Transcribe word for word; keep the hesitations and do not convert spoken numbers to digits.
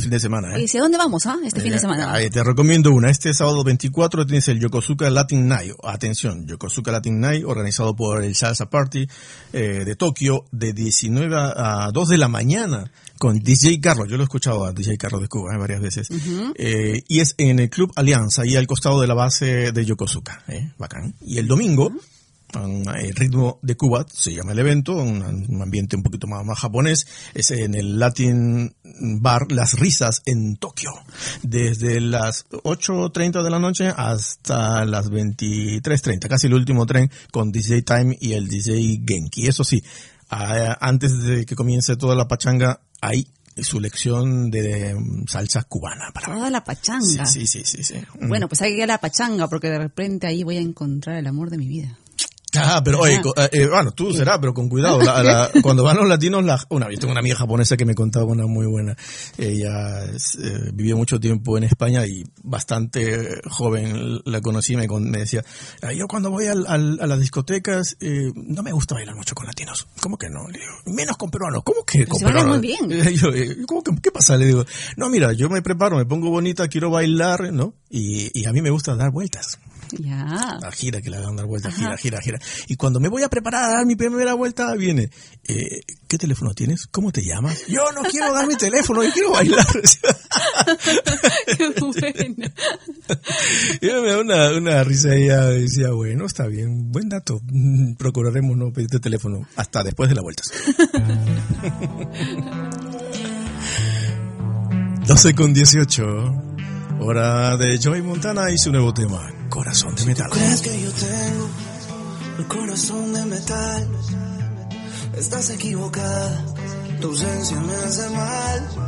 fin de semana. ¿eh? Y dice, ¿dónde vamos, ah? Este eh, fin de semana. Ahí te recomiendo una. Este sábado veinticuatro tienes el Yokosuka Latin Night. Atención, Yokosuka Latin Night, organizado por el Salsa Party eh, de Tokio, de diecinueve a dos de la mañana, con D J Carlos. Yo lo he escuchado a D J Carlos de Cuba eh, varias veces. Uh-huh. Eh, y es en el Club Alianza, ahí al costado de la base de Yokosuka. Eh, bacán. Y el domingo... Uh-huh. El ritmo de Cuba se llama el evento, un, un ambiente un poquito más, más japonés, es en el Latin Bar Las Risas en Tokio, desde las ocho treinta de la noche hasta las veintitrés treinta, casi el último tren con D J Time y el D J Genki. Eso sí, a, antes de que comience toda la pachanga, hay su lección de salsa cubana. Para Toda la pachanga. Sí, sí, sí, sí, sí. Bueno, pues hay que ir a la pachanga porque de repente ahí voy a encontrar el amor de mi vida. Ah, pero oye, eh, bueno, tú serás, pero con cuidado. La, la, cuando van los latinos, la, una, yo tengo una amiga japonesa que me contaba una muy buena. Ella eh, vivió mucho tiempo en España y bastante joven la conocí. Me, me decía, yo cuando voy al, al, a las discotecas eh, no me gusta bailar mucho con latinos. ¿Cómo que no? Le digo, menos con peruanos. ¿Cómo que con se peruanos? Muy bien. Yo, ¿cómo que, ¿Qué pasa? Le digo, no, mira, yo me preparo, me pongo bonita, quiero bailar, ¿no? Y, y a mí me gusta dar vueltas. Ya. La gira, que le hagan dar vueltas, gira, gira, gira. Y cuando me voy a preparar a dar mi primera vuelta, viene, eh, ¿qué teléfono tienes? ¿Cómo te llamas? Yo no quiero dar mi teléfono, yo quiero bailar. Qué bueno. Y me da una, una risa y ella decía, bueno, está bien, buen dato. Procuraremos no pedirte teléfono hasta después de las vueltas. doce con dieciocho. Hora de Joey Montana y su nuevo tema, Corazón de Metal. Si tú crees que yo tengo el corazón de metal, estás equivocada, tu ausencia me hace mal.